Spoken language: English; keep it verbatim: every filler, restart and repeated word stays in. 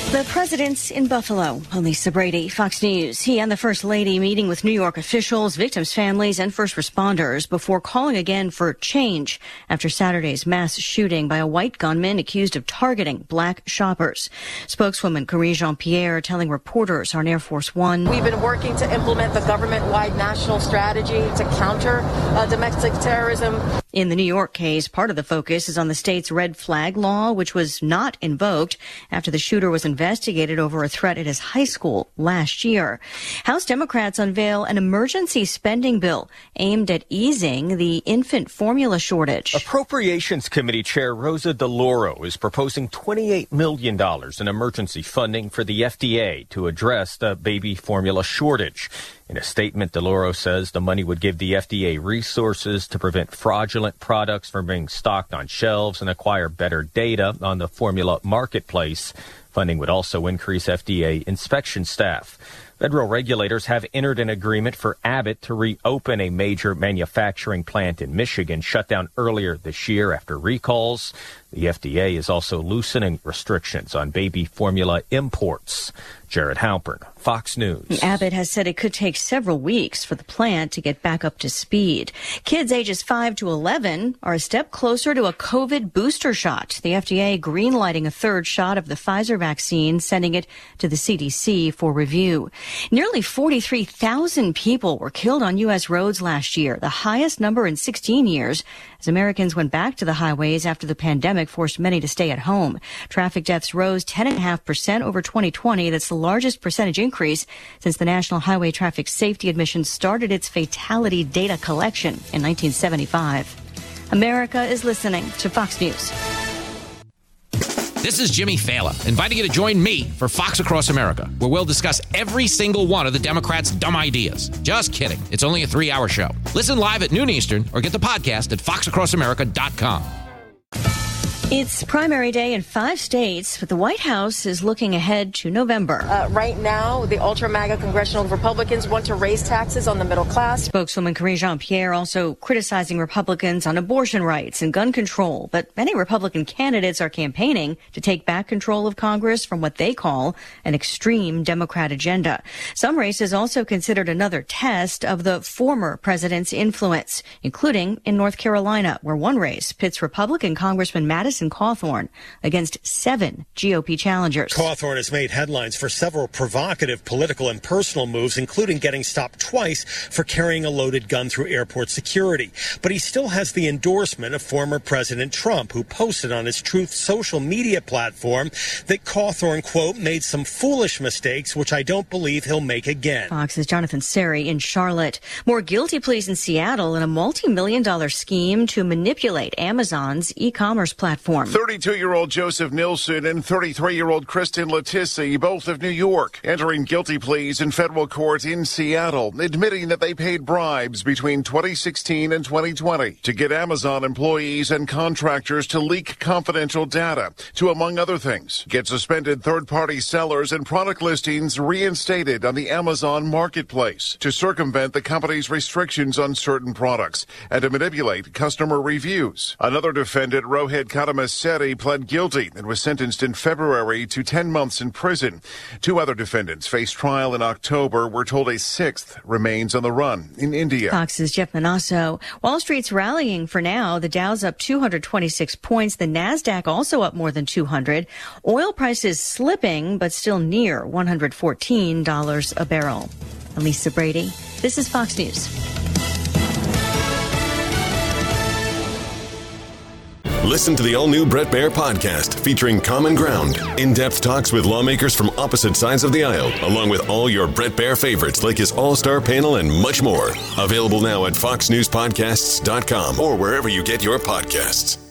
The president's in Buffalo. Lisa Brady, Fox News. He and the First Lady meeting with New York officials, victims' families, and first responders before calling again for change after Saturday's mass shooting by a white gunman accused of targeting black shoppers. Spokeswoman Karine Jean-Pierre telling reporters on Air Force One. We've been working to implement the government-wide national strategy to counter uh, domestic terrorism. In the New York case, part of the focus is on the state's red flag law, which was not invoked after the shooter was investigated over a threat at his high school last year. House Democrats unveil an emergency spending bill aimed at easing the infant formula shortage. Appropriations Committee Chair Rosa DeLauro is proposing twenty-eight million dollars in emergency funding for the F D A to address the baby formula shortage. In a statement, DeLauro says the money would give the F D A resources to prevent fraudulent products from being stocked on shelves and acquire better data on the formula marketplace. Funding would also increase F D A inspection staff. Federal regulators have entered an agreement for Abbott to reopen a major manufacturing plant in Michigan shut down earlier this year after recalls. The F D A is also loosening restrictions on baby formula imports. Jared Halpern, Fox News. Abbott has said it could take several weeks for the plant to get back up to speed. Kids ages five to eleven are a step closer to a COVID booster shot. The F D A greenlighting a third shot of the Pfizer vaccine, sending it to the C D C for review. Nearly forty-three thousand people were killed on U S roads last year, the highest number in sixteen years, as Americans went back to the highways after the pandemic forced many to stay at home. Traffic deaths rose ten point five percent over twenty twenty. That's the largest percentage increase since the National Highway Traffic Safety Administration started its fatality data collection in nineteen seventy-five. America is listening to Fox News. This is Jimmy Fallon, inviting you to join me for Fox Across America, where we'll discuss every single one of the Democrats' dumb ideas. Just kidding. It's only a three-hour show. Listen live at noon Eastern or get the podcast at fox across america dot com. It's primary day in five states, but the White House is looking ahead to November. Uh, right now, the ultra-MAGA congressional Republicans want to raise taxes on the middle class. Spokeswoman Karine Jean-Pierre also criticizing Republicans on abortion rights and gun control. But many Republican candidates are campaigning to take back control of Congress from what they call an extreme Democrat agenda. Some races also considered another test of the former president's influence, including in North Carolina, where one race pits Republican Congressman Madison Cawthorn against seven G O P challengers. Cawthorn has made headlines for several provocative political and personal moves, including getting stopped twice for carrying a loaded gun through airport security. But he still has the endorsement of former President Trump, who posted on his Truth social media platform that Cawthorn, quote, made some foolish mistakes, which I don't believe he'll make again. Fox's Jonathan Seri in Charlotte. More guilty pleas in Seattle in a multi-million dollar scheme to manipulate Amazon's e-commerce platform. thirty-two-year-old Joseph Nilsson and thirty-three-year-old Kristen Letici, both of New York, entering guilty pleas in federal court in Seattle, admitting that they paid bribes between twenty sixteen and twenty twenty to get Amazon employees and contractors to leak confidential data, to, among other things, get suspended third-party sellers and product listings reinstated on the Amazon marketplace, to circumvent the company's restrictions on certain products, and to manipulate customer reviews. Another defendant, Rohit Kadam Seri, pled guilty and was sentenced in February to ten months in prison. Two other defendants faced trial in October. We're told a sixth remains on the run in India. Fox's Jeff Manasso. Wall Street's rallying for now. The Dow's up two hundred twenty-six points. The NASDAQ also up more than two hundred. Oil prices slipping, but still near one hundred fourteen dollars a barrel. Lisa Brady. This is Fox News. Listen to the all-new Bret Baier podcast featuring Common Ground, in-depth talks with lawmakers from opposite sides of the aisle, along with all your Bret Baier favorites like his all-star panel and much more. Available now at fox news podcasts dot com or wherever you get your podcasts.